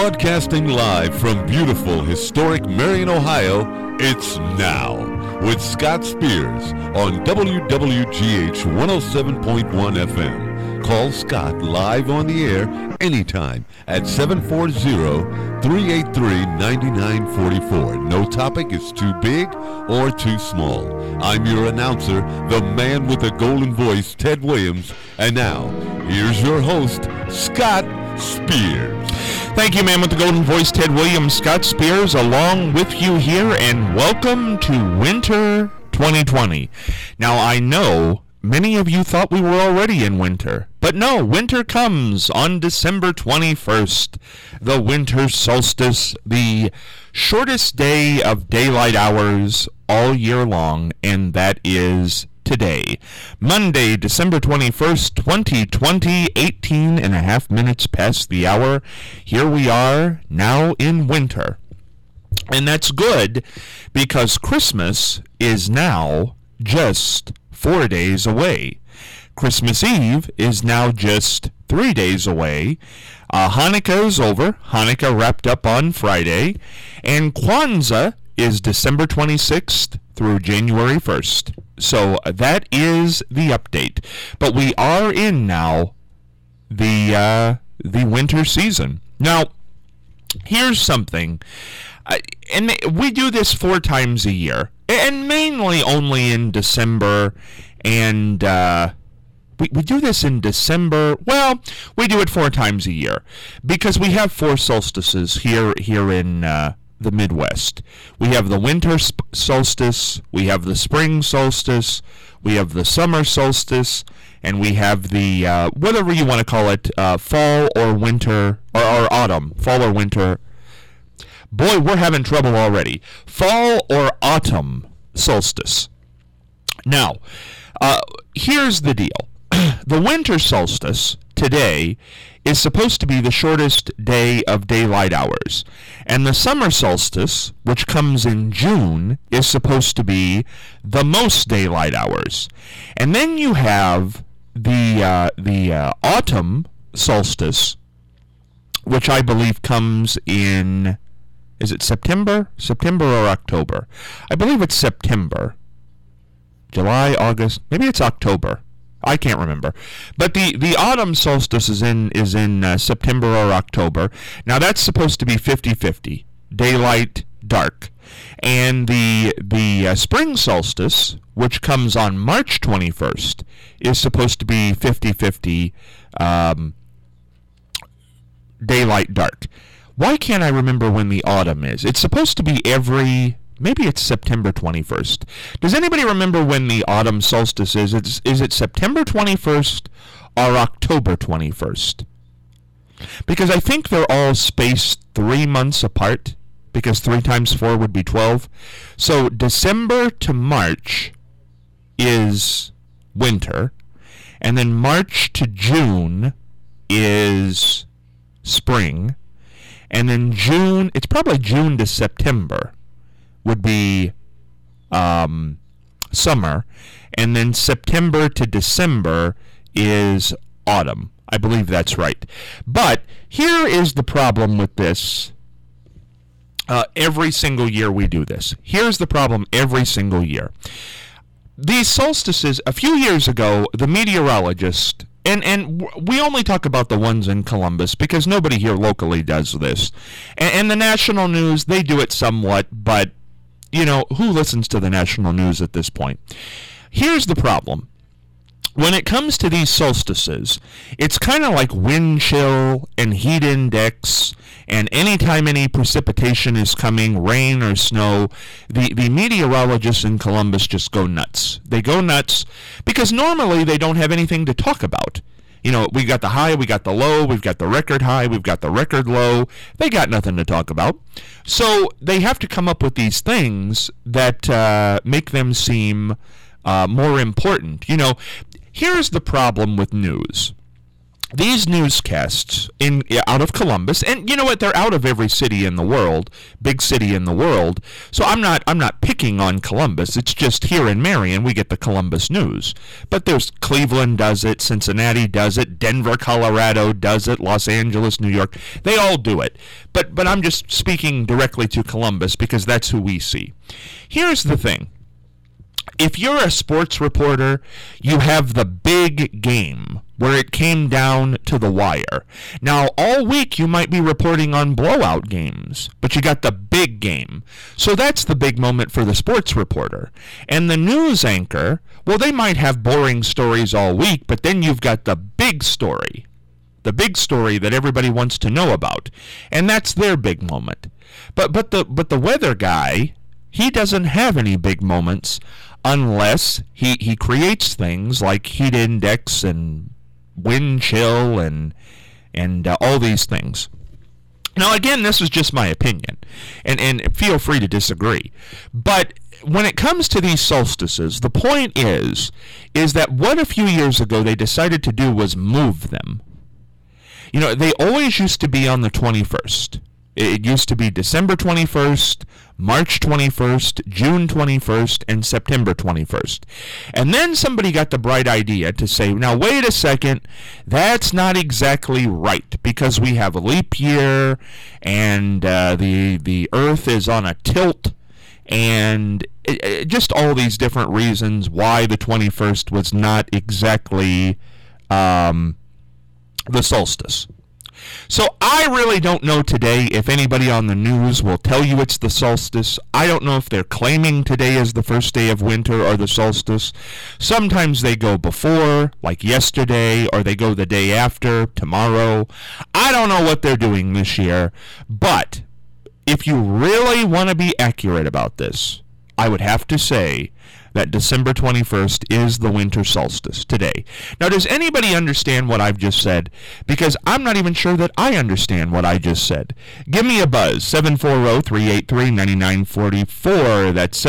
Broadcasting live from beautiful, historic Marion, Ohio, it's Now with Scott Spears on WWGH 107.1 FM. Call Scott live on the air anytime at 740-383-9944. No topic is too big or too small. I'm your announcer, the man with the golden voice, Ted Williams. And now, here's your host, Scott Spears. Thank you, man with the golden voice, Ted Williams. Scott Spears along with you here, and welcome to winter 2020. Now, I know many of you thought we were already in winter, but no, winter comes on December 21st, the winter solstice, the shortest day of daylight hours all year long, and that is today, Monday, December 21st, 2020, 18 and a half minutes past the hour. Here we are now in winter. And that's good because Christmas is now just 4 days away. Christmas Eve is now just 3 days away. Hanukkah is over. Hanukkah wrapped up on Friday. And Kwanzaa is December 26th through January 1st. So that is the update. But we are in now the winter season. Now, here's something. And we do this 4 times a year. And mainly only in December. And we do this in December. Well, we do it 4 times a year. Because we have 4 solstices here in the Midwest. We have the winter solstice, we have the spring solstice, we have the summer solstice, and we have the, whatever you want to call it, fall or winter, or autumn, fall or winter. Boy, we're having trouble already. Fall or autumn solstice. Now, here's the deal. The winter solstice today is supposed to be the shortest day of daylight hours. And the summer solstice, which comes in June, is supposed to be the most daylight hours. And then you have the autumn solstice, which I believe comes in, is it September? September or October? I believe it's September. July, August, maybe it's October. I can't remember. But the autumn solstice is in September or October. Now that's supposed to be 50-50, daylight, dark. And the spring solstice, which comes on March 21st, is supposed to be 50-50, daylight, dark. Why can't I remember when the autumn is? It's supposed to be maybe it's September 21st. Does anybody remember when the autumn solstice is? Is it September 21st or October 21st? Because I think they're all spaced 3 months apart, because 3 times 4 would be 12. So December to March is winter, and then March to June is spring, and then June, it's probably June to September, would be summer, and then September to December is autumn. I believe that's right. But here is the problem with this. Every single year we do this. Here's the problem every single year. These solstices, a few years ago, the meteorologist, and we only talk about the ones in Columbus because nobody here locally does this. And the national news, they do it somewhat, but you know, who listens to the national news at this point? Here's the problem. When it comes to these solstices, it's kind of like wind chill and heat index, and anytime any precipitation is coming, rain or snow, the meteorologists in Columbus just go nuts. They go nuts because normally they don't have anything to talk about. You know, we got the high, we got the low, we've got the record high, we've got the record low. They got nothing to talk about. So they have to come up with these things that make them seem more important. You know, here's the problem with news. these newscasts out of Columbus, and you know what? They're out of every city in the world, big city in the world. So I'm not picking on Columbus. It's just here in Marion we get the Columbus news. But there's Cleveland does it, Cincinnati does it, Denver, Colorado does it, Los Angeles, New York. They all do it. But I'm just speaking directly to Columbus because that's who we see. Here's the thing. If you're a sports reporter, you have the big game where it came down to the wire. Now, all week you might be reporting on blowout games, but you got the big game. So that's the big moment for the sports reporter. And the news anchor, well, they might have boring stories all week, but then you've got the big story. The big story that everybody wants to know about. And that's their big moment. But the weather guy, he doesn't have any big moments unless he creates things like heat index and wind chill and all these things. Now, again, this is just my opinion, and feel free to disagree. But when it comes to these solstices, the point is that what a few years ago they decided to do was move them. You know, they always used to be on the 21st. It used to be December 21st, March 21st, June 21st, and September 21st. And then somebody got the bright idea to say, now wait a second, that's not exactly right, because we have a leap year, and the Earth is on a tilt, and just all these different reasons why the 21st was not exactly the solstice. So I really don't know today if anybody on the news will tell you it's the solstice. I don't know if they're claiming today is the first day of winter or the solstice. Sometimes they go before, like yesterday, or they go the day after, tomorrow. I don't know what they're doing this year, but if you really want to be accurate about this, I would have to say that December 21st is the winter solstice today. Now, does anybody understand what I've just said? Because I'm not even sure that I understand what I just said. Give me a buzz, 740-383-9944. That's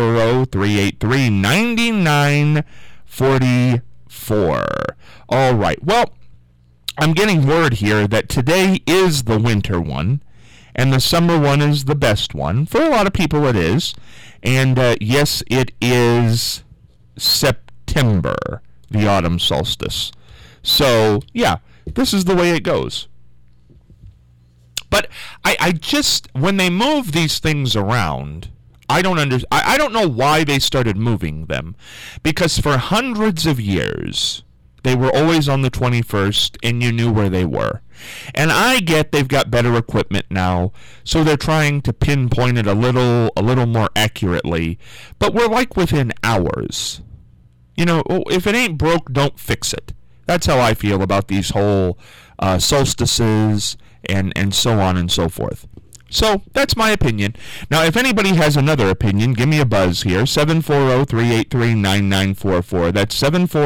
740-383-9944. All right, well, I'm getting word here that today is the winter one, and the summer one is the best one. For a lot of people it is. And yes, it is September, the autumn solstice. So, yeah, this is the way it goes. But I just, when they move these things around, I don't know why they started moving them. Because for hundreds of years, they were always on the 21st, and you knew where they were. And I get they've got better equipment now, so they're trying to pinpoint it a little more accurately. But we're like within hours. You know, if it ain't broke, don't fix it. That's how I feel about these whole solstices and so on and so forth. So, that's my opinion. Now, if anybody has another opinion, give me a buzz here, 740-383-9944. That's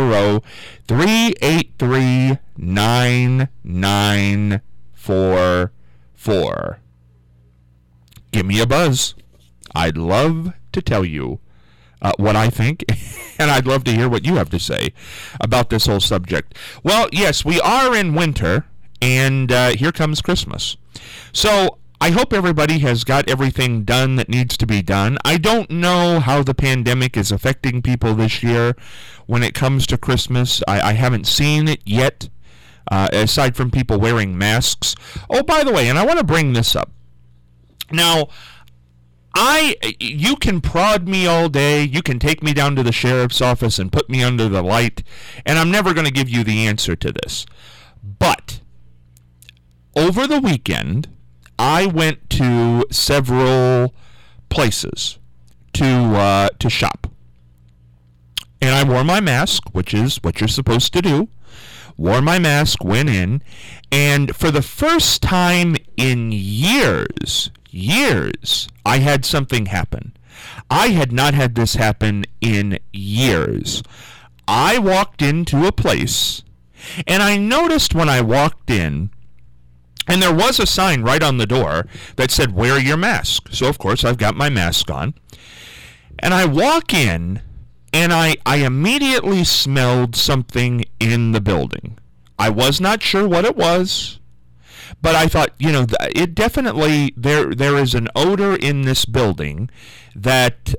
740-383-9944. Give me a buzz. I'd love to tell you what I think, and I'd love to hear what you have to say about this whole subject. Well, yes, we are in winter, and here comes Christmas. So, I hope everybody has got everything done that needs to be done. I don't know how the pandemic is affecting people this year when it comes to Christmas. I haven't seen it yet, aside from people wearing masks. Oh, by the way, and I want to bring this up. Now, you can prod me all day. You can take me down to the sheriff's office and put me under the light, and I'm never going to give you the answer to this. But over the weekend, I went to several places to shop. And I wore my mask, which is what you're supposed to do. Wore my mask, went in, and for the first time in years, I had something happen. I had not had this happen in years. I walked into a place, and I noticed when I walked in, and there was a sign right on the door that said, wear your mask. So, of course, I've got my mask on. And I walk in, and I immediately smelled something in the building. I was not sure what it was, but I thought, it definitely, there is an odor in this building that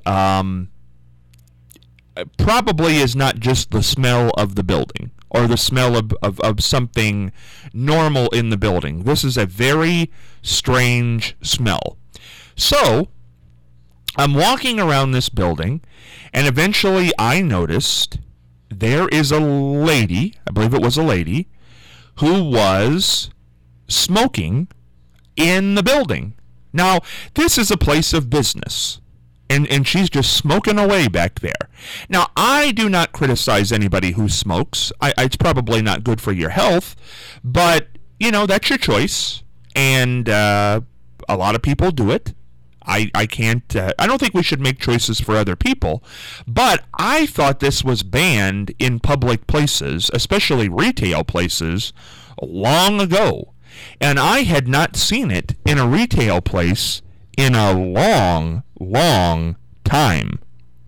probably is not just the smell of the building or the smell of something normal in the building. This is a very strange smell. So I'm walking around this building, and eventually I noticed there is a lady, I believe it was a lady, who was smoking in the building. Now, this is a place of business, and she's just smoking away back there. Now, I do not criticize anybody who smokes. It's probably not good for your health, but, that's your choice, and a lot of people do it. I can't, I don't think we should make choices for other people, but I thought this was banned in public places, especially retail places, long ago. And I had not seen it in a retail place in a long, long time.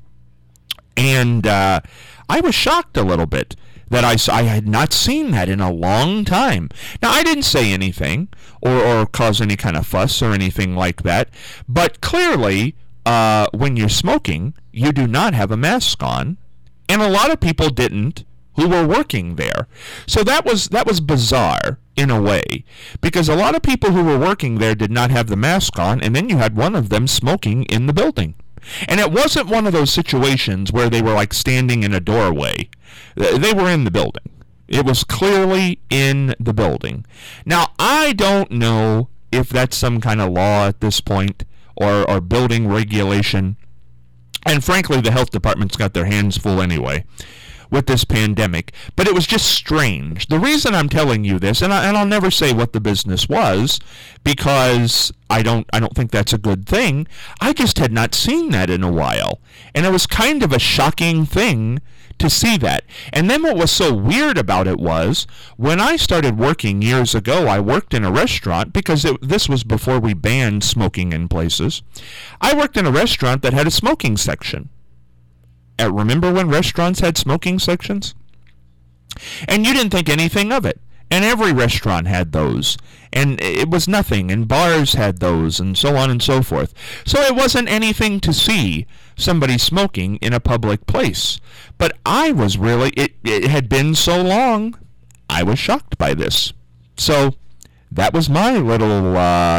And I was shocked a little bit that I had not seen that in a long time. Now, I didn't say anything or cause any kind of fuss or anything like that, but clearly, when you're smoking, you do not have a mask on, and a lot of people didn't who were working there. So that was bizarre in a way, because a lot of people who were working there did not have the mask on, and then you had one of them smoking in the building. And it wasn't one of those situations where they were like standing in a doorway. They were in the building. It was clearly in the building. Now, I don't know if that's some kind of law at this point or building regulation. And frankly, the health department's got their hands full anyway with this pandemic. But it was just strange. The reason I'm telling you this, and I'll never say what the business was, because I don't think that's a good thing. I just had not seen that in a while. And it was kind of a shocking thing to see that. And then what was so weird about it was, when I started working years ago, I worked in a restaurant, because this was before we banned smoking in places. I worked in a restaurant that had a smoking section. Remember when restaurants had smoking sections? And you didn't think anything of it. And every restaurant had those. And it was nothing. And bars had those, and so on and so forth. So it wasn't anything to see somebody smoking in a public place. But I was really, it had been so long, I was shocked by this. So that was my little,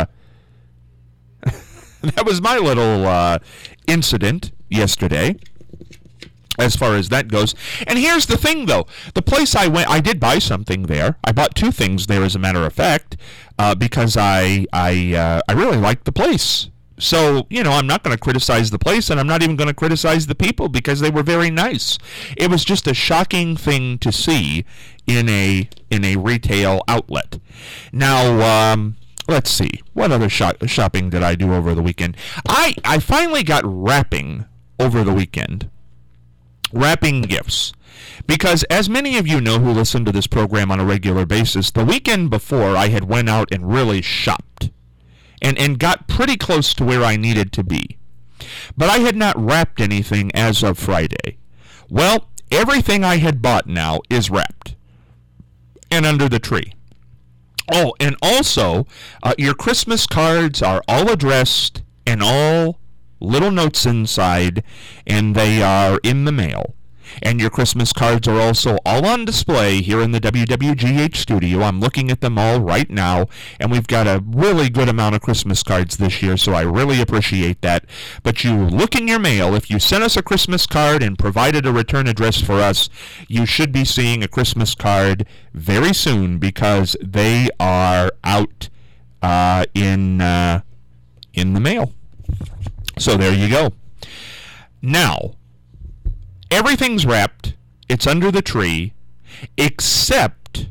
incident yesterday, as far as that goes. And here's the thing, though. The place I went, I did buy something there. I bought two things there, as a matter of fact, because I really liked the place. So, I'm not going to criticize the place, and I'm not even going to criticize the people, because they were very nice. It was just a shocking thing to see in a retail outlet. Now, let's see. What other shopping did I do over the weekend? I finally got wrapping over the weekend. Wrapping gifts. Because as many of you know who listen to this program on a regular basis, the weekend before I had went out and really shopped and got pretty close to where I needed to be. But I had not wrapped anything as of Friday. Well, everything I had bought now is wrapped and under the tree. Oh, and also, your Christmas cards are all addressed and all little notes inside, and they are in the mail. And your Christmas cards are also all on display here in the WWGH studio. I'm looking at them all right now, and we've got a really good amount of Christmas cards this year, so I really appreciate that. But you look in your mail. If you sent us a Christmas card and provided a return address for us, you should be seeing a Christmas card very soon, because they are out in the mail. So there you go. Now, everything's wrapped. It's under the tree, except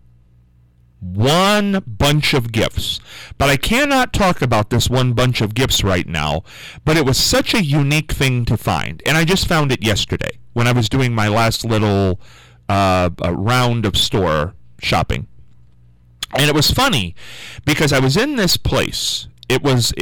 one bunch of gifts. But I cannot talk about this one bunch of gifts right now, but it was such a unique thing to find. And I just found it yesterday when I was doing my last little round of store shopping. And it was funny, because I was in this place. It was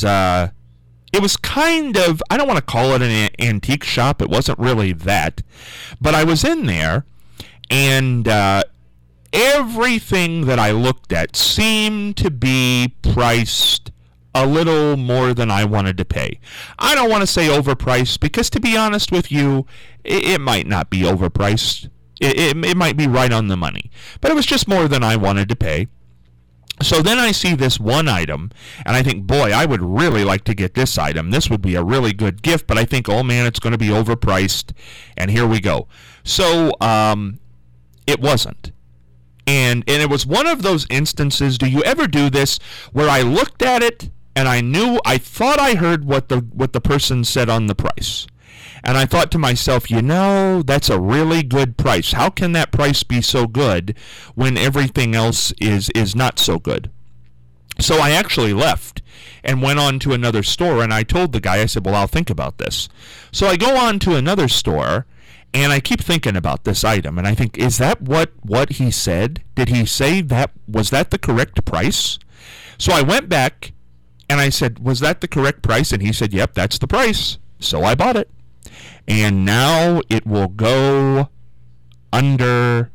kind of, I don't want to call it an antique shop. It wasn't really that. But I was in there, and everything that I looked at seemed to be priced a little more than I wanted to pay. I don't want to say overpriced, because to be honest with you, it might not be overpriced. It might be right on the money. But it was just more than I wanted to pay. So then I see this one item, and I think, boy, I would really like to get this item. This would be a really good gift, but I think, oh man, it's going to be overpriced, and here we go. So it wasn't. And it was one of those instances, do you ever do this, where I looked at it, and I thought I heard what the person said on the price. And I thought to myself, that's a really good price. How can that price be so good when everything else is not so good? So I actually left and went on to another store, and I told the guy, I said, well, I'll think about this. So I go on to another store, and I keep thinking about this item, and I think, is that what he said? Did he say that? Was that the correct price? So I went back, and I said, was that the correct price? And he said, yep, that's the price. So I bought it. And now it will go under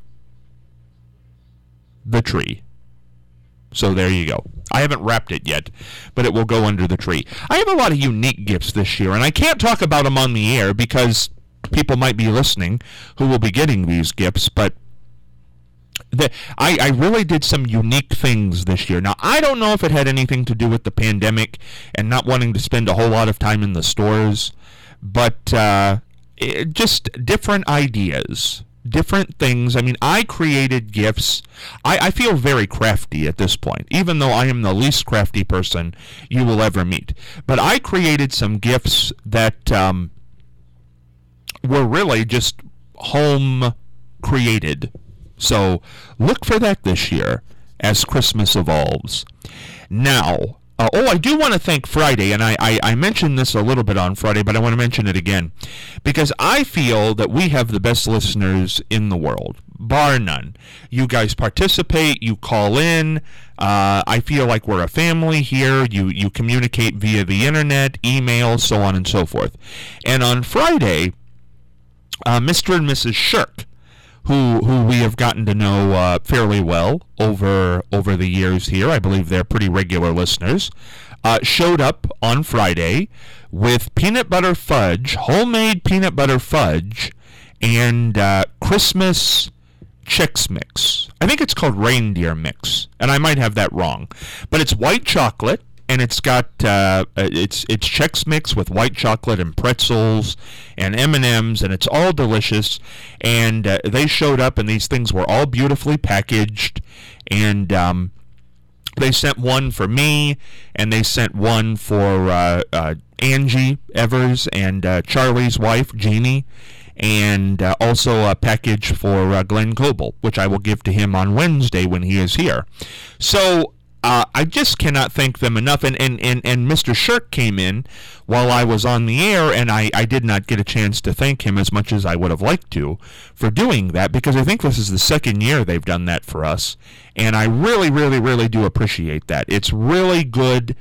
the tree. So there you go. I haven't wrapped it yet, but it will go under the tree. I have a lot of unique gifts this year, and I can't talk about them on the air because people might be listening who will be getting these gifts, but I really did some unique things this year. Now, I don't know if it had anything to do with the pandemic and not wanting to spend a whole lot of time in the stores, but just different ideas, different things. I mean, I created gifts. I feel very crafty at this point, even though I am the least crafty person you will ever meet. But I created some gifts that were really just home created. So look for that this year as Christmas evolves. Now, I do want to thank Friday, and I mentioned this a little bit on Friday, but I want to mention it again, because I feel that we have the best listeners in the world, bar none. You guys participate, you call in, I feel like we're a family here, you communicate via the internet, email, so on and so forth. And on Friday, Mr. and Mrs. Shirk, who we have gotten to know fairly well over the years here. I believe they're pretty regular listeners. Showed up on Friday with peanut butter fudge, homemade peanut butter fudge, and Christmas Chex Mix. I think it's called reindeer mix, and I might have that wrong. But it's white chocolate, and it's got it's Chex Mix with white chocolate and pretzels and M&Ms, and it's all delicious. And they showed up, and these things were all beautifully packaged. And they sent one for me, and they sent one for Angie Evers and Charlie's wife, Jeannie, and also a package for Glenn Coble, which I will give to him on Wednesday when he is here. So I just cannot thank them enough. And Mr. Shirk came in while I was on the air, and I did not get a chance to thank him as much as I would have liked to for doing that, because I think this is the second year they've done that for us, and I really, really, really do appreciate that. It's really good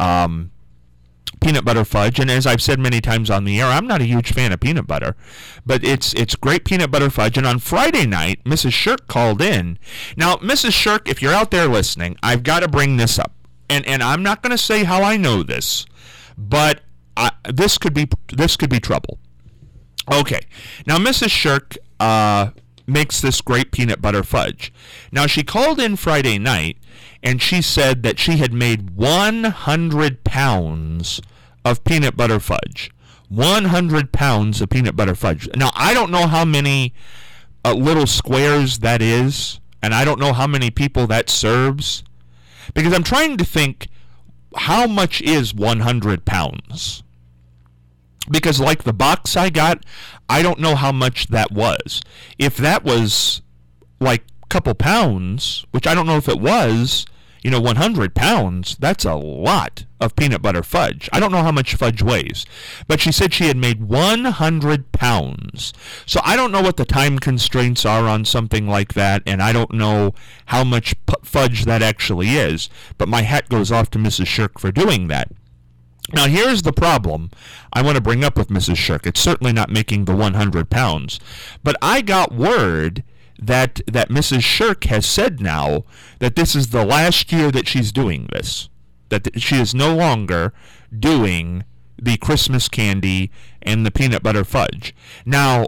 peanut butter fudge, and as I've said many times on the air, I'm not a huge fan of peanut butter, but it's great peanut butter fudge. And on Friday night, Mrs. Shirk called in. Now, Mrs. Shirk, if you're out there listening, I've got to bring this up, and I'm not going to say how I know this, but this could be trouble. Okay, now Mrs. Shirk makes this great peanut butter fudge. Now, she called in Friday night, and she said that she had made 100 pounds of peanut butter fudge. 100 pounds of peanut butter fudge. Now, I don't know how many little squares that is, and I don't know how many people that serves, because I'm trying to think, how much is 100 pounds? Because like the box I got, I don't know how much that was. If that was like a couple pounds, which I don't know if it was, 100 pounds, that's a lot of peanut butter fudge. I don't know how much fudge weighs, but she said she had made 100 pounds. So I don't know what the time constraints are on something like that, and I don't know how much fudge that actually is, but my hat goes off to Mrs. Shirk for doing that. Now, here's the problem I want to bring up with Mrs. Shirk. It's certainly not making the 100 pounds, but I got word that Mrs. Shirk has said now that this is the last year that she's doing this, that she is no longer doing the Christmas candy and the peanut butter fudge. Now,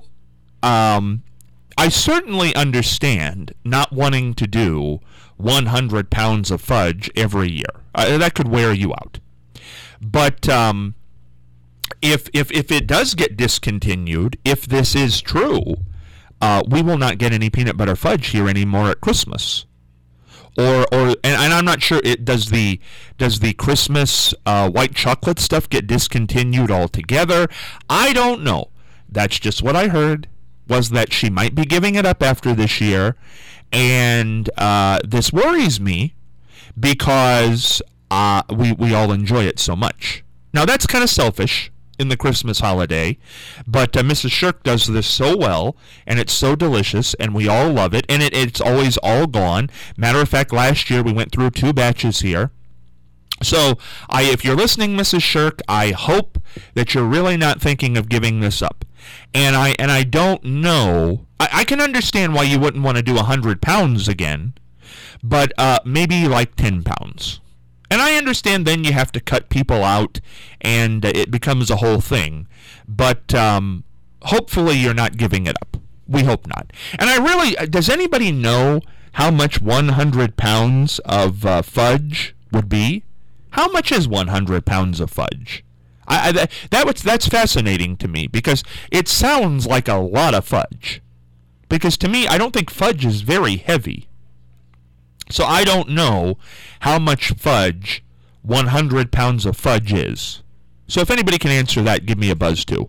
I certainly understand not wanting to do 100 pounds of fudge every year. That could wear you out. But if it does get discontinued, if this is true, we will not get any peanut butter fudge here anymore at Christmas. And I'm not sure. Does the Christmas white chocolate stuff get discontinued altogether? I don't know. That's just what I heard, was that she might be giving it up after this year, and this worries me because we all enjoy it so much. Now that's kind of selfish in the Christmas holiday, but Mrs. Shirk does this so well, and it's so delicious, and we all love it, and it's always all gone. Matter of fact, last year we went through 2 batches here. So, if you're listening, Mrs. Shirk, I hope that you're really not thinking of giving this up. And I don't know. I can understand why you wouldn't want to do 100 pounds again, but maybe like 10 pounds. And I understand then you have to cut people out, and it becomes a whole thing. But hopefully you're not giving it up. We hope not. And does anybody know how much 100 pounds of fudge would be? How much is 100 pounds of fudge? That's fascinating to me, because it sounds like a lot of fudge. Because to me, I don't think fudge is very heavy. So I don't know how much fudge 100 pounds of fudge is. So if anybody can answer that, give me a buzz too.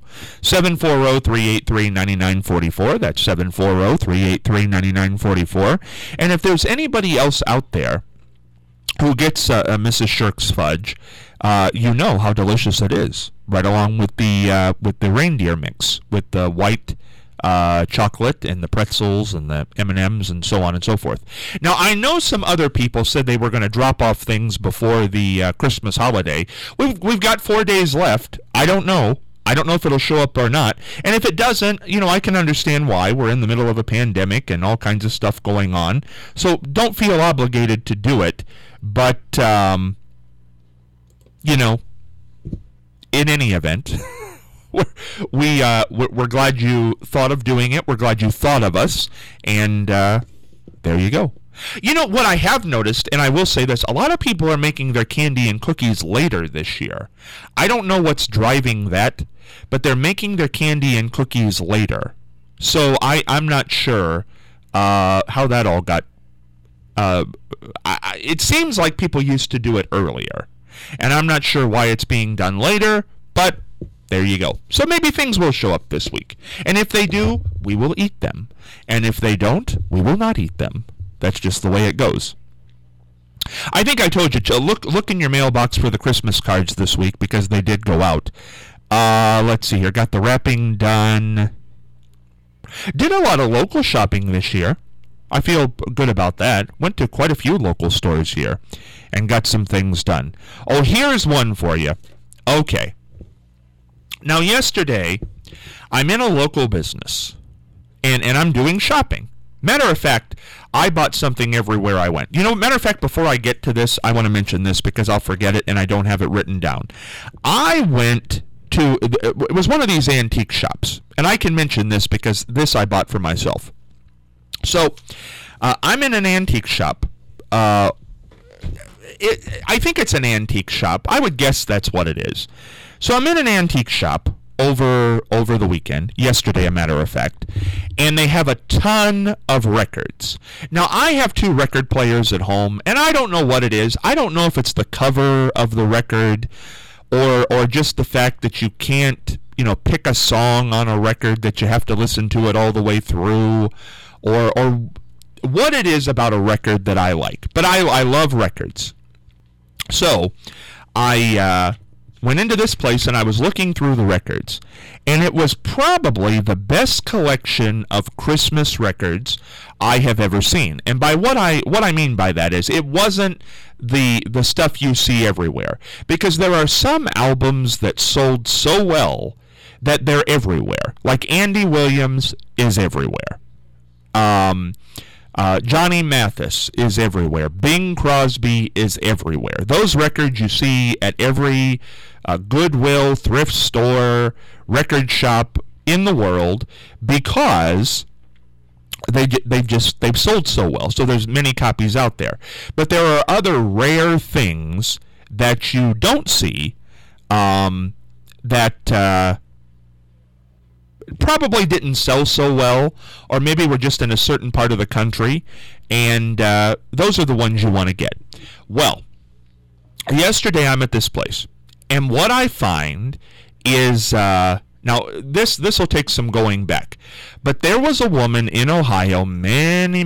740-383-9944. That's 740-383-9944. And if there's anybody else out there who gets Mrs. Shirk's fudge, you know how delicious it is. Right along with the reindeer mix, with the white chocolate and the pretzels and the M&Ms and so on and so forth. Now, I know some other people said they were going to drop off things before the Christmas holiday. We've got 4 days left. I don't know. I don't know if it'll show up or not. And if it doesn't, I can understand why. We're in the middle of a pandemic and all kinds of stuff going on. So don't feel obligated to do it. But, in any event... We're glad you thought of doing it. We're glad you thought of us, and there you go. You know what I have noticed, and I will say this, a lot of people are making their candy and cookies later this year. I don't know what's driving that, but they're making their candy and cookies later. So I'm not sure how that all got... it seems like people used to do it earlier, and I'm not sure why it's being done later, but... there you go. So maybe things will show up this week. And if they do, we will eat them. And if they don't, we will not eat them. That's just the way it goes. I think I told you to look in your mailbox for the Christmas cards this week, because they did go out. Let's see here. Got the wrapping done. Did a lot of local shopping this year. I feel good about that. Went to quite a few local stores here and got some things done. Oh, here's one for you. Okay. Now, yesterday, I'm in a local business, and I'm doing shopping. Matter of fact, I bought something everywhere I went. Matter of fact, before I get to this, I want to mention this because I'll forget it and I don't have it written down. I went to, it was one of these antique shops, and I can mention this because this I bought for myself. So, I'm in an antique shop. I think it's an antique shop. I would guess that's what it is. So I'm in an antique shop over the weekend, yesterday, a matter of fact, and they have a ton of records. Now, I have 2 record players at home, and I don't know what it is. I don't know if it's the cover of the record or just the fact that you can't, pick a song on a record, that you have to listen to it all the way through, or what it is about a record that I like. But I love records. So, I went into this place and I was looking through the records, and it was probably the best collection of Christmas records I have ever seen. And by what I mean by that is, it wasn't the stuff you see everywhere, because there are some albums that sold so well that they're everywhere. Like Andy Williams is everywhere. Johnny Mathis is everywhere. Bing Crosby is everywhere. Those records you see at every Goodwill, thrift store, record shop in the world because they've sold so well. So there's many copies out there. But there are other rare things that you don't see that probably didn't sell so well, or maybe were just in a certain part of the country, and those are the ones you want to get. Well, yesterday I'm at this place, and what I find is, now this will take some going back, but there was a woman in Ohio many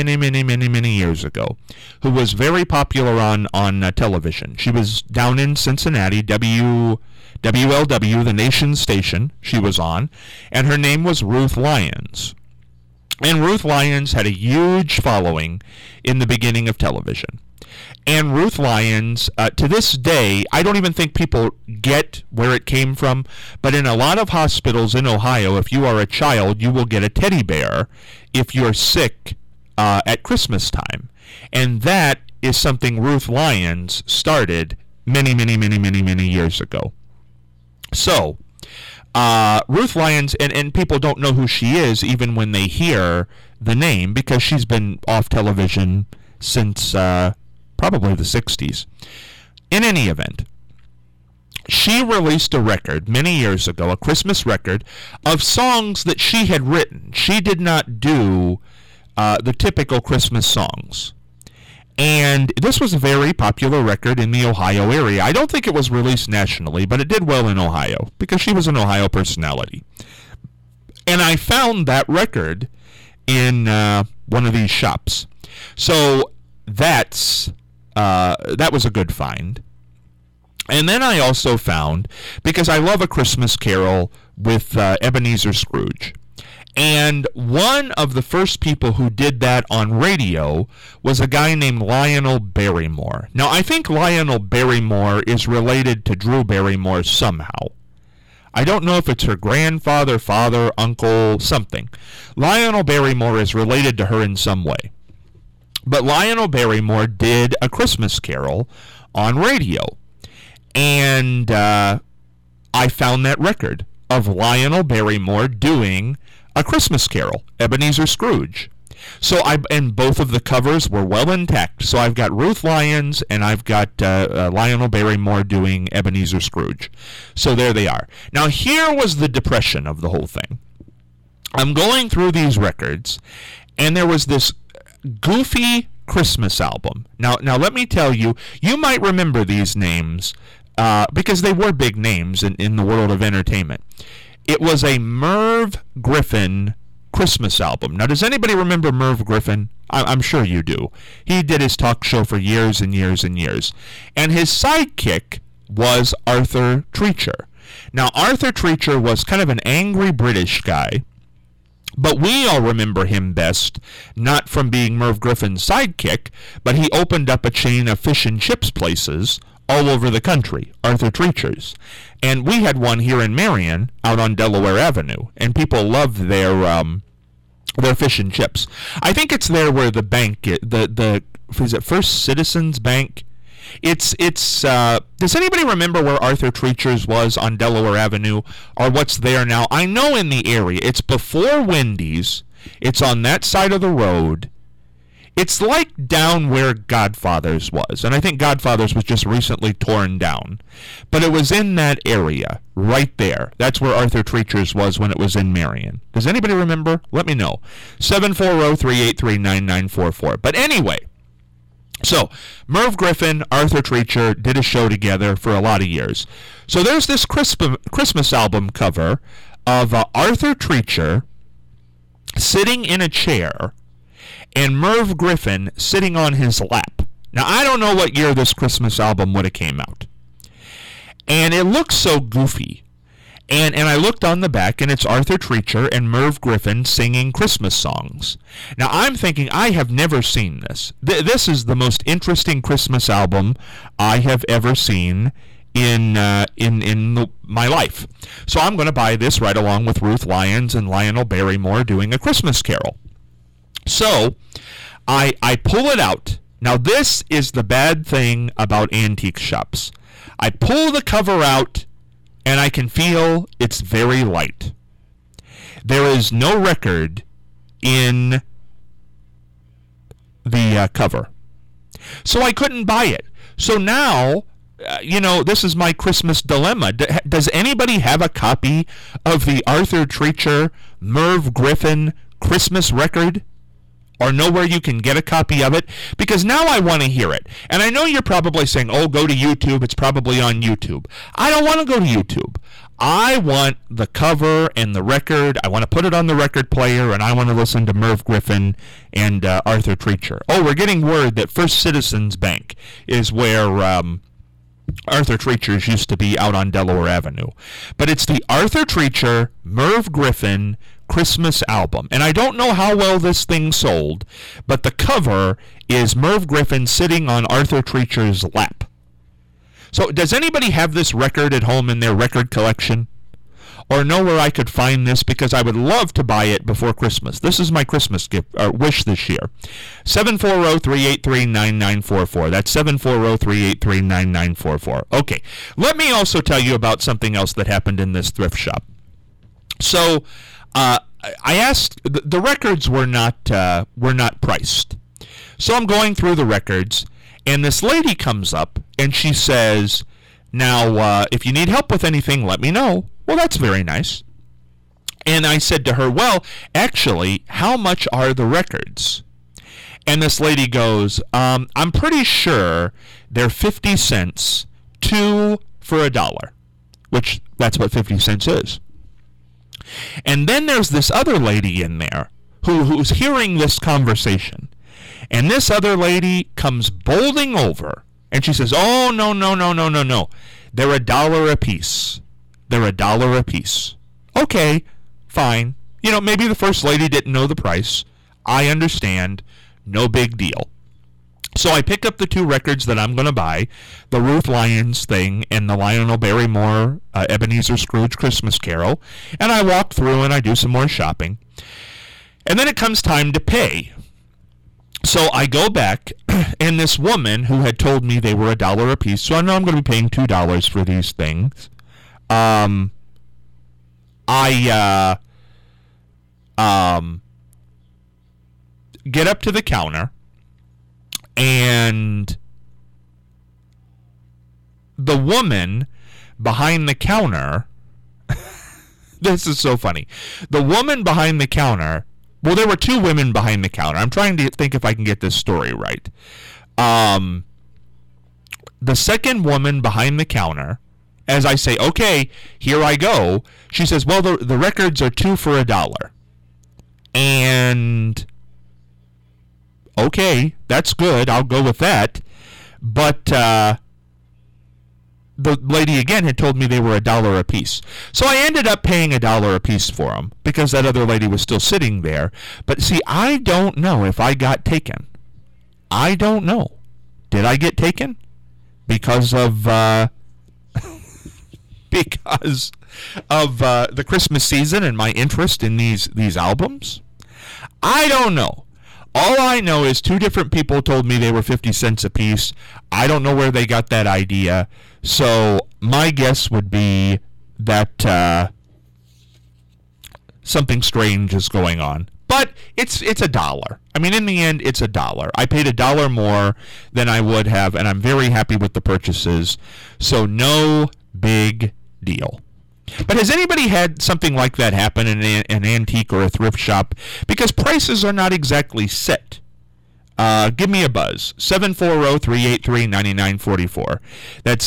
years ago who was very popular on television. She was down in Cincinnati, WLW, the nation's station she was on, and her name was Ruth Lyons. And Ruth Lyons had a huge following in the beginning of television. And Ruth Lyons, to this day, I don't even think people get where it came from, but in a lot of hospitals in Ohio, if you are a child, you will get a teddy bear if you're sick at Christmas time. And that is something Ruth Lyons started many years ago. So, Ruth Lyons, and people don't know who she is even when they hear the name, because she's been off television since probably the 60s. In any event, she released a record many years ago, a Christmas record, of songs that she had written. She did not do the typical Christmas songs. And this was a very popular record in the Ohio area. I don't think it was released nationally, but it did well in Ohio because she was an Ohio personality. And I found that record in one of these shops. So that was a good find. And then I also found, because I love A Christmas Carol with Ebenezer Scrooge. And one of the first people who did that on radio was a guy named Lionel Barrymore. Now, I think Lionel Barrymore is related to Drew Barrymore somehow. I don't know if it's her grandfather, father, uncle, something. Lionel Barrymore is related to her in some way. But Lionel Barrymore did A Christmas Carol on radio. And I found that record of Lionel Barrymore doing A Christmas Carol, Ebenezer Scrooge. So and both of the covers were well intact. So I've got Ruth Lyons and I've got Lionel Barrymore doing Ebenezer Scrooge. So there they are. Now here was the depression of the whole thing. I'm going through these records, and there was this goofy Christmas album. Now let me tell you, you might remember these names because they were big names in the world of entertainment. It was a Merv Griffin Christmas album. Now, does anybody remember Merv Griffin? I'm sure you do. He did his talk show for years and years and years. And his sidekick was Arthur Treacher. Now, Arthur Treacher was kind of an angry British guy, but we all remember him best, not from being Merv Griffin's sidekick, but he opened up a chain of fish and chips places all over the country, Arthur Treacher's. And we had one here in Marion, out on Delaware Avenue, and people loved their fish and chips. I think it's there where the bank, is it First Citizens Bank? Does anybody remember where Arthur Treacher's was on Delaware Avenue, or what's there now? I know in the area. It's before Wendy's. It's on that side of the road. It's like down where Godfather's was, and I think Godfather's was just recently torn down. But it was in that area, right there. That's where Arthur Treacher's was when it was in Marion. Does anybody remember? Let me know. 740-383-9944. But anyway, so Merv Griffin, Arthur Treacher did a show together for a lot of years. So there's this Christmas album cover of Arthur Treacher sitting in a chair and Merv Griffin sitting on his lap. Now, I don't know what year this Christmas album would have came out. And it looks so goofy. And I looked on the back, and it's Arthur Treacher and Merv Griffin singing Christmas songs. Now, I'm thinking, I have never seen this. This is the most interesting Christmas album I have ever seen in my life. So I'm going to buy this right along with Ruth Lyons and Lionel Barrymore doing A Christmas Carol. So I pull it out. Now this is the bad thing about antique shops. I pull the cover out and I can feel it's very light. There is no record in the cover. So I couldn't buy it. So now, this is my Christmas dilemma. Does anybody have a copy of the Arthur Treacher Merv Griffin Christmas record? Or know where you can get a copy of it? Because now I want to hear it. And I know you're probably saying, oh, go to YouTube. It's probably on YouTube. I don't want to go to YouTube. I want the cover and the record. I want to put it on the record player, and I want to listen to Merv Griffin and Arthur Treacher. Oh, we're getting word that First Citizens Bank is where Arthur Treacher's used to be, out on Delaware Avenue. But it's the Arthur Treacher, Merv Griffin Christmas album. And I don't know how well this thing sold, but the cover is Merv Griffin sitting on Arthur Treacher's lap. So does anybody have this record at home in their record collection? Or know where I could find this? Because I would love to buy it before Christmas. This is my Christmas gift, or wish this year. 740-383-9944. That's 740-383-9944. Okay. Let me also tell you about something else that happened in this thrift shop. So, I asked, the records were not priced. So I'm going through the records, and this lady comes up, and she says, now, if you need help with anything, let me know. Well, that's very nice. And I said to her, well, actually, how much are the records? And this lady goes, I'm pretty sure they're 50 cents, 2 for $1, which that's what 50 cents is. And then there's this other lady in there who's hearing this conversation. And this other lady comes bolting over, and she says, oh, no. They're $1 a piece. They're $1 a piece. Okay, fine. Maybe the first lady didn't know the price. I understand. No big deal. So I pick up the 2 records that I'm going to buy, the Ruth Lyons thing and the Lionel Barrymore Ebenezer Scrooge Christmas Carol, and I walk through and I do some more shopping. And then it comes time to pay. So I go back, and this woman who had told me they were $1 a piece, so I know I'm going to be paying $2 for these things. I get up to the counter, and the woman behind the counter, this is so funny. The woman behind the counter, well, there were 2 women behind the counter. I'm trying to think if I can get this story right. The second woman behind the counter, as I say, okay, here I go, she says, well, the records are 2 for $1. And okay, that's good. I'll go with that. But the lady again had told me they were $1 a piece. So I ended up paying $1 a piece for them because that other lady was still sitting there. But see, I don't know if I got taken. I don't know. Did I get taken? Because of the Christmas season and my interest in these albums? I don't know. All I know is 2 different people told me they were 50 cents a piece. I don't know where they got that idea. So my guess would be that something strange is going on. But it's $1. I mean, in the end, it's $1. I paid $1 more than I would have, and I'm very happy with the purchases. So no big deal. But has anybody had something like that happen in an antique or a thrift shop? Because prices are not exactly set. Give me a buzz. 740-383-9944. That's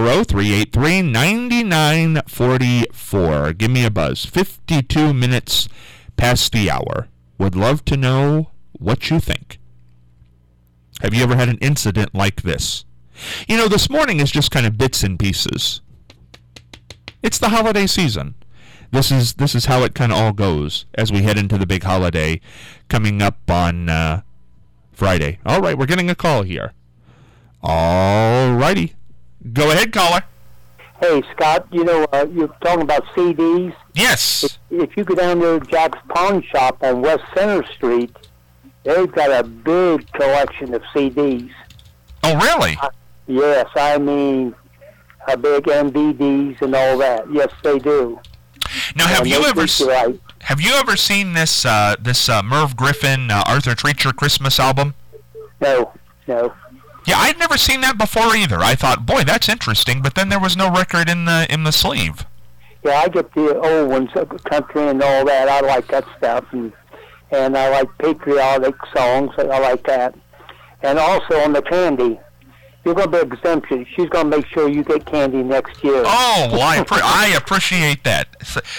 740-383-9944. Give me a buzz. 52 minutes past the hour. Would love to know what you think. Have you ever had an incident like this? This morning is just kind of bits and pieces. It's the holiday season. This is how it kind of all goes as we head into the big holiday coming up on Friday. All right, we're getting a call here. All righty. Go ahead, caller. Hey, Scott, you're talking about CDs. Yes. If you go down to Jack's Pawn Shop on West Center Street, They've got a big collection of CDs. Oh, really? Yes, I mean a big MVDs and all that. Yes, they do. Now, have you ever seen this Merv Griffin Arthur Treacher Christmas album? No. Yeah, I'd never seen that before either. I thought, boy, that's interesting, but then there was no record in the sleeve. Yeah, I get the old ones, country and all that. I like that stuff, and I like patriotic songs. I like that. And also on the candy, you're going to be exempted. She's going to make sure you get candy next year. Oh, well, I appreciate that.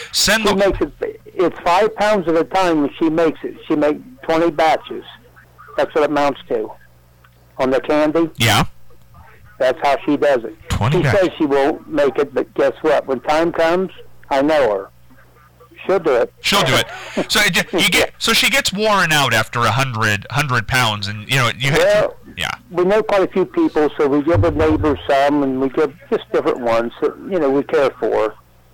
It's 5 pounds at a time when she makes it. She makes 20 batches. That's what it amounts to. On the candy? Yeah. That's how she does it. She says she won't make it, but guess what? When time comes, I know her. She'll do it. So she gets worn out after 100 pounds, and we know quite a few people, so we give the neighbors some, and we give just different ones that we care for.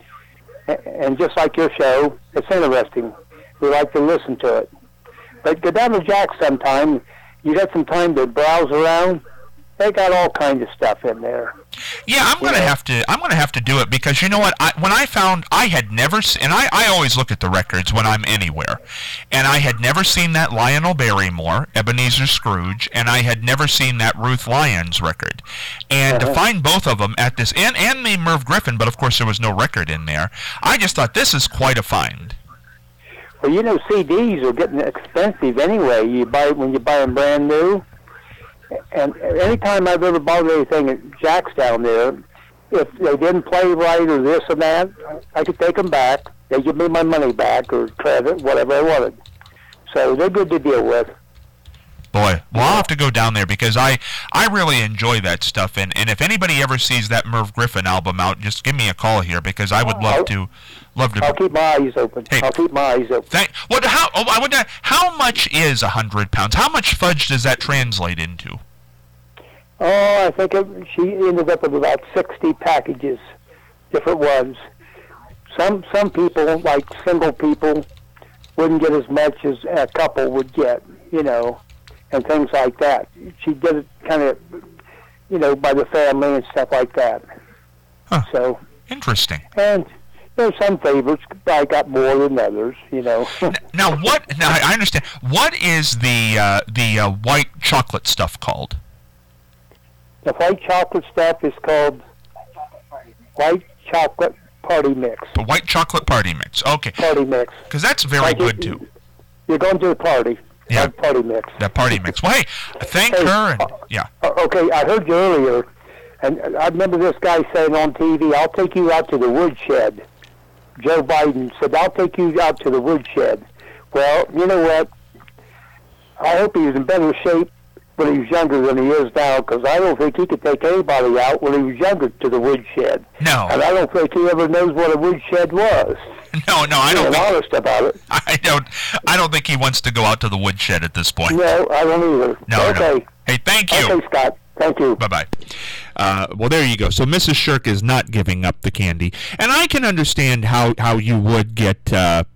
And just like your show, it's interesting. We like to listen to it. But go down to Jack's sometime. You got some time to browse around. They got all kinds of stuff in there. Yeah, I'm gonna have to do it, because you know what? When I found I had never seen, and I always look at the records when I'm anywhere, and I had never seen that Lionel Barrymore, Ebenezer Scrooge, and I had never seen that Ruth Lyons record, and to find both of them at this, and the Merv Griffin, but of course there was no record in there. I just thought this is quite a find. Well, CDs are getting expensive anyway. When you buy them brand new. And anytime I've ever bought anything at Jack's down there, if they didn't play right or this and that, I could take them back. They give me my money back or credit, whatever I wanted. So they're good to deal with. Boy, well, I'll have to go down there, because I really enjoy that stuff. And if anybody ever sees that Merv Griffin album out, just give me a call here, because I would love to. I'll keep my eyes open. Hey, I'll keep my eyes open. How much is 100 pounds? How much fudge does that translate into? Oh, I think she ended up with about 60 packages, different ones. Some people, like single people, wouldn't get as much as a couple would get, and things like that. She did it kind of, by the family and stuff like that. Huh. So interesting. And there's some favorites. I got more than others, Now I understand. What is the white chocolate stuff called? The white chocolate stuff is called White Chocolate Party Mix. The White Chocolate Party Mix. Okay. Party Mix. Because that's very good too. You're going to a party. Yeah. Party Mix. That Party Mix. Well, hey, thank her. And, yeah. Okay, I heard you earlier, and I remember this guy saying on TV, "I'll take you out to the woodshed." Joe Biden said, "I'll take you out to the woodshed." Well, you know what? I hope he was in better shape when he was younger than he is now, because I don't think he could take anybody out when he was younger to the woodshed. No. And I don't think he ever knows what a woodshed was. No, I don't think. Honest about it. I don't think he wants to go out to the woodshed at this point. No, I don't either. No. Okay. No. Hey, thank you. Okay, Scott. Thank you. Bye-bye. Well, there you go. So Mrs. Shirk is not giving up the candy. And I can understand how you would get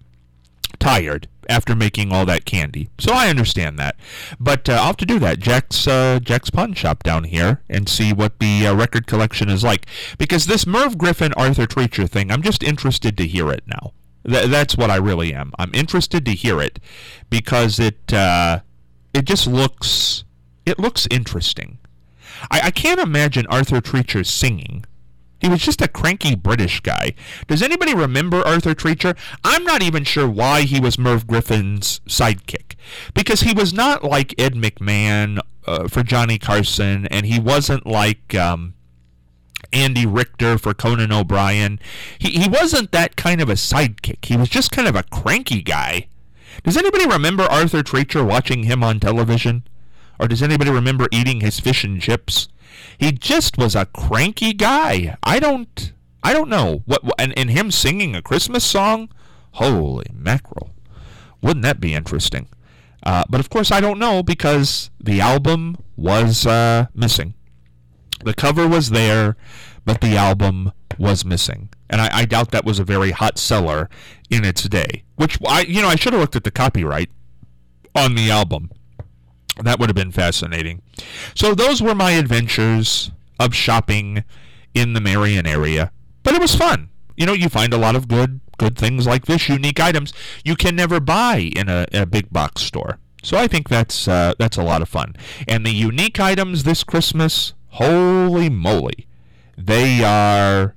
tired after making all that candy. So I understand that. But I'll have to do that. Jack's Pawn Shop down here and see what the record collection is like. Because this Merv Griffin Arthur Treacher thing, I'm just interested to hear it now. That's what I really am. I'm interested to hear it because it just looks interesting. I can't imagine Arthur Treacher singing. He was just a cranky British guy. Does anybody remember Arthur Treacher? I'm not even sure why he was Merv Griffin's sidekick. Because he was not like Ed McMahon for Johnny Carson, and he wasn't like Andy Richter for Conan O'Brien. He wasn't that kind of a sidekick. He was just kind of a cranky guy. Does anybody remember Arthur Treacher, watching him on television? Or does anybody remember eating his fish and chips? He just was a cranky guy. I don't know. And him singing a Christmas song? Holy mackerel. Wouldn't that be interesting? But of course I don't know, because the album was missing. The cover was there, but the album was missing. And I doubt that was a very hot seller in its day. Which, I should have looked at the copyright on the album. That would have been fascinating. So those were my adventures of shopping in the Marion area. But it was fun. You know, you find a lot of good things like this, unique items you can never buy in a big box store. So I think that's a lot of fun. And the unique items this Christmas, holy moly, they are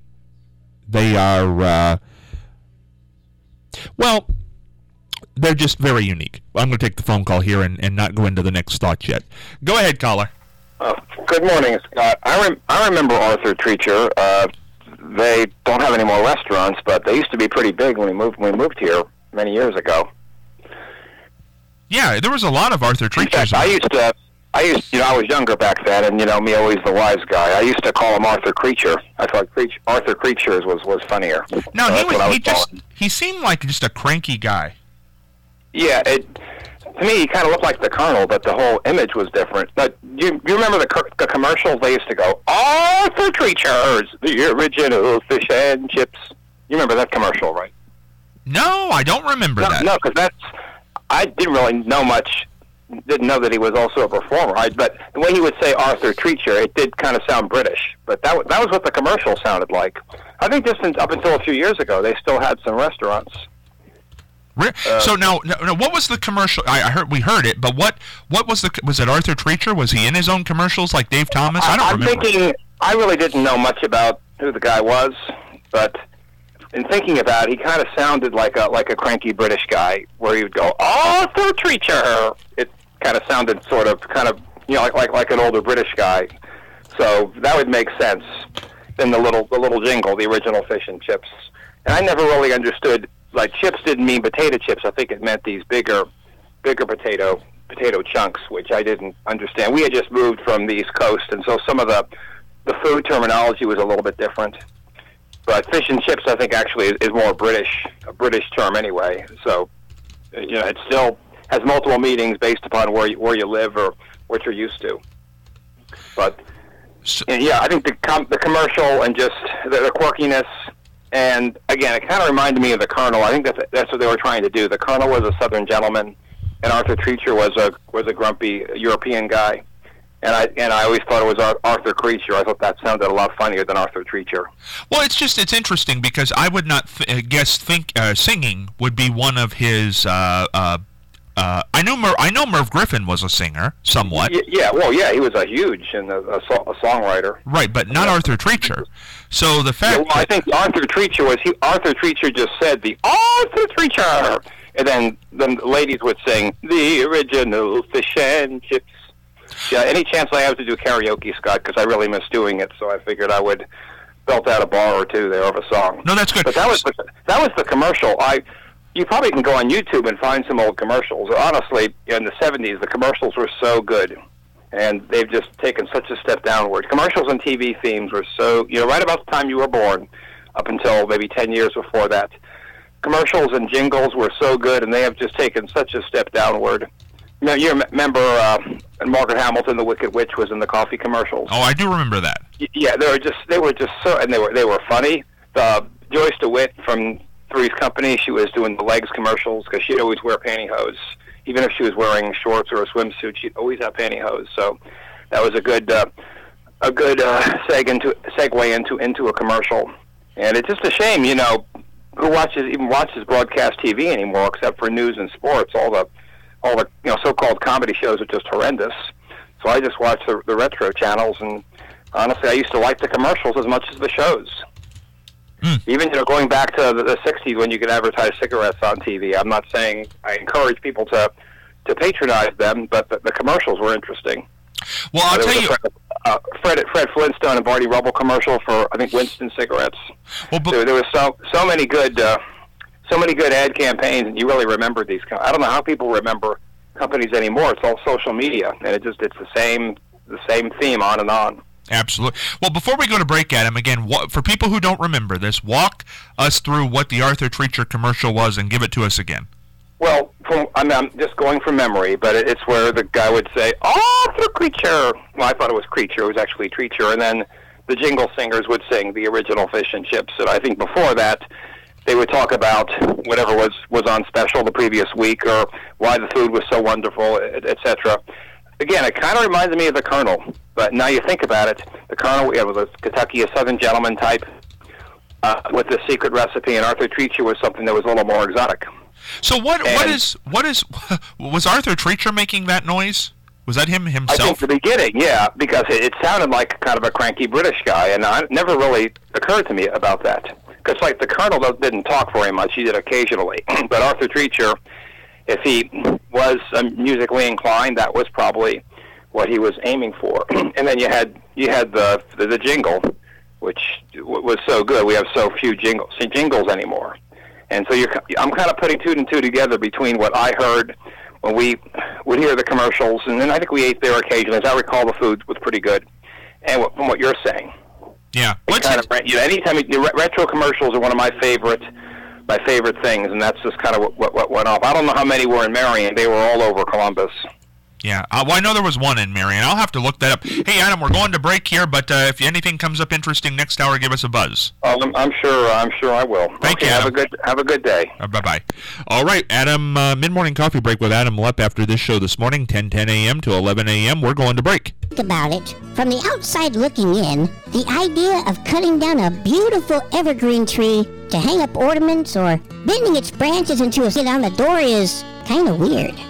well, they're just very unique. I'm going to take the phone call here and not go into the next thought yet. Go ahead, caller. Good morning, Scott. I remember Arthur Treacher. They don't have any more restaurants, but they used to be pretty big when we moved here many years ago. Yeah, there was a lot of Arthur Treachers. I was younger back then, and me always the wise guy. I used to call him Arthur Creature. I thought Arthur Creatures was funnier. No, he seemed like just a cranky guy. Yeah, to me he kind of looked like the Colonel, but the whole image was different. But you remember the commercials? They used to go, Arthur Treachers, the original fish and chips. You remember that commercial, right? No, I don't remember that. No, because I didn't really know much. Didn't know that he was also a performer. But the way he would say Arthur Treacher, it did kind of sound British. But that was what the commercial sounded like. I think just up until a few years ago, they still had some restaurants. So now, what was the commercial? We heard it, but what was it Arthur Treacher? Was he in his own commercials like Dave Thomas? I don't remember. I really didn't know much about who the guy was, but in thinking about it, he kind of sounded like a cranky British guy, where he would go, Arthur Treacher. It kind of sounded like an older British guy. So that would make sense. Then the little jingle, the original fish and chips. And I never really understood, like, chips didn't mean potato chips. I think it meant these bigger potato chunks, which I didn't understand. We had just moved from the East Coast, and so some of the food terminology was a little bit different. But fish and chips, I think, actually is more a British term anyway. So, it still has multiple meanings based upon where you live or what you're used to. But I think the commercial and just the quirkiness, and again, it kind of reminded me of the Colonel. I think that's what they were trying to do. The Colonel was a Southern gentleman, and Arthur Treacher was a grumpy European guy. And I always thought it was Arthur Creature. I thought that sounded a lot funnier than Arthur Treacher. Well, it's interesting because I would not think singing would be one of his. I know Merv Griffin was a singer somewhat. Yeah, he was a huge and a songwriter. Right, but not Arthur Treacher. So the fact. I think Arthur Treacher just said the Arthur Treacher, and then the ladies would sing the original fish and chips. Yeah, any chance I have to do karaoke, Scott, because I really miss doing it, so I figured I would belt out a bar or two there of a song. No, that's good. But that was the commercial. You probably can go on YouTube and find some old commercials. Honestly, in the 70s, the commercials were so good, and they've just taken such a step downward. Commercials and TV themes were so, right about the time you were born, up until maybe 10 years before that. Commercials and jingles were so good, and they have just taken such a step downward. You remember Margaret Hamilton, the Wicked Witch, was in the coffee commercials. Oh, I do remember that. Yeah, they were just so, and they were funny. Joyce DeWitt from Three's Company, she was doing the legs commercials because she'd always wear pantyhose, even if she was wearing shorts or a swimsuit. She'd always have pantyhose. So that was a good segue into a commercial. And it's just a shame, who watches broadcast TV anymore except for news and sports. All the so-called comedy shows are just horrendous. So I just watch the retro channels, and honestly, I used to like the commercials as much as the shows. Even going back to the 60s when you could advertise cigarettes on TV. I'm not saying I encourage people to patronize them, but the commercials were interesting. Well, I'll tell you, Fred Flintstone and Barney Rubble commercial for, I think, Winston cigarettes. Well, there was so many good ad campaigns, and you really remember these. I don't know how people remember companies anymore. It's all social media, and it's the same theme on and on. Absolutely. Well, before we go to break, Adam, again, for people who don't remember this, walk us through what the Arthur Treacher commercial was and give it to us again. Well, I'm just going from memory, but it's where the guy would say, Arthur Creature. Well, I thought it was Creature. It was actually Treacher. And then the jingle singers would sing the original fish and chips. And I think before that, they would talk about whatever was on special the previous week or why the food was so wonderful, etc. again, it kind of reminds me of the Colonel. But now you think about it, the Colonel was a Kentucky, a Southern gentleman type with the secret recipe, and Arthur Treacher was something that was a little more exotic. So was Arthur Treacher making that noise? Was that him himself? I think the beginning, yeah, because it sounded like kind of a cranky British guy, and it never really occurred to me about that. Because, like, the Colonel didn't talk very much; he did occasionally. But Arthur Treacher, if he was musically inclined, that was probably what he was aiming for. And then you had the jingle, which was so good. We have so few jingles anymore, and so I'm kind of putting two and two together between what I heard when we would hear the commercials, and then I think we ate there occasionally. As I recall, the food was pretty good, and from what you're saying. Yeah. Anytime retro commercials are one of my favorite things, and that's just kind of what went off. I don't know how many were in Marion. They were all over Columbus. Yeah. Well, I know there was one in Marion. I'll have to look that up. Hey, Adam, we're going to break here, but if anything comes up interesting next hour, give us a buzz. Oh, I'm sure I will. Thank you. Have a good day. Bye-bye. All right, Adam, mid-morning coffee break with Adam Lepp after this show this morning, 10 a.m. to 11 a.m. We're going to break. Think about it. From the outside looking in, the idea of cutting down a beautiful evergreen tree to hang up ornaments or bending its branches into a sit on the door is kind of weird.